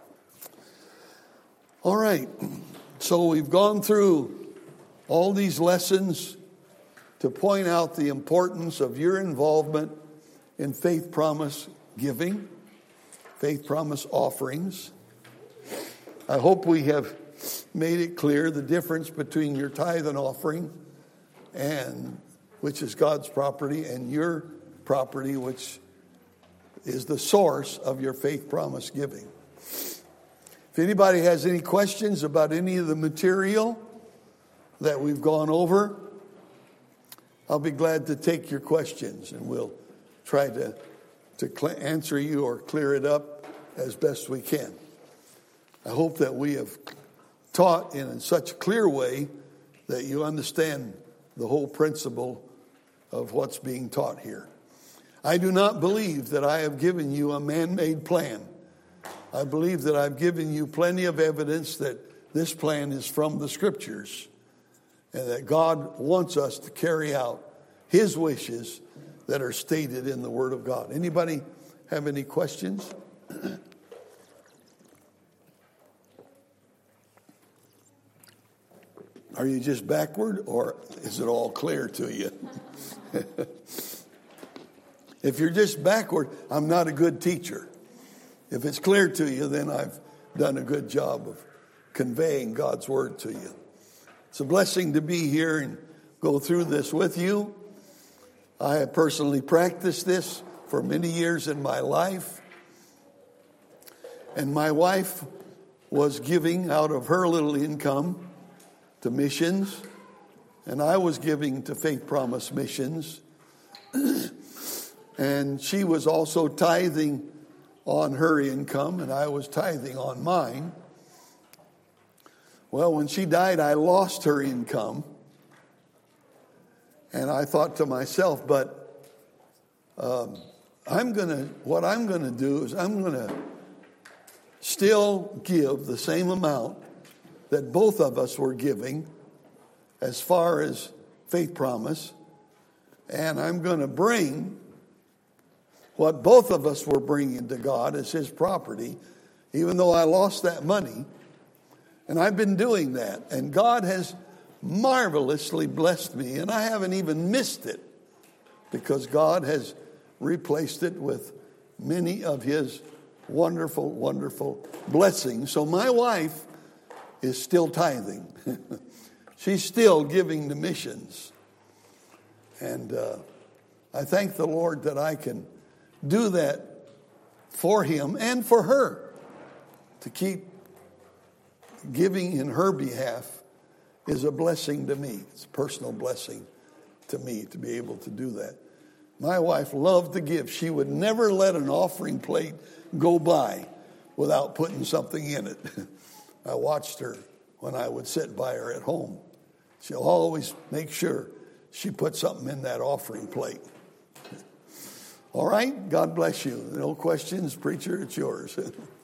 All right. So we've gone through all these lessons to point out the importance of your involvement in faith promise giving, faith promise offerings. I hope we have made it clear the difference between your tithe and offering, and which is God's property, and your property, which is the source of your faith promise giving. If anybody has any questions about any of the material that we've gone over, I'll be glad to take your questions, and we'll try to answer you or clear it up as best we can. I hope that we have taught in such a clear way that you understand the whole principle of what's being taught here. I do not believe that I have given you a man-made plan. I believe that I've given you plenty of evidence that this plan is from the Scriptures, and that God wants us to carry out his wishes that are stated in the Word of God. Anybody have any questions? Are you just backward, or is it all clear to you? If you're just backward, I'm not a good teacher. If it's clear to you, then I've done a good job of conveying God's word to you. It's a blessing to be here and go through this with you. I have personally practiced this for many years in my life. And my wife was giving out of her little income to missions, and I was giving to Faith Promise Missions. And she was also tithing on her income, and I was tithing on mine. Well, when she died, I lost her income. And I thought to myself, but what I'm going to do is I'm going to still give the same amount that both of us were giving as far as Faith Promise. And I'm going to bring what both of us were bringing to God as his property, even though I lost that money. And I've been doing that. And God has marvelously blessed me. And I haven't even missed it, because God has replaced it with many of his wonderful, wonderful blessings. So my wife is still tithing. She's still giving to missions. And I thank the Lord that I can do that for him and for her. To keep giving in her behalf is a blessing to me. It's a personal blessing to me to be able to do that. My wife loved to give. She would never let an offering plate go by without putting something in it. I watched her when I would sit by her at home. She'll always make sure she put something in that offering plate. All right, God bless you. No questions, preacher, it's yours.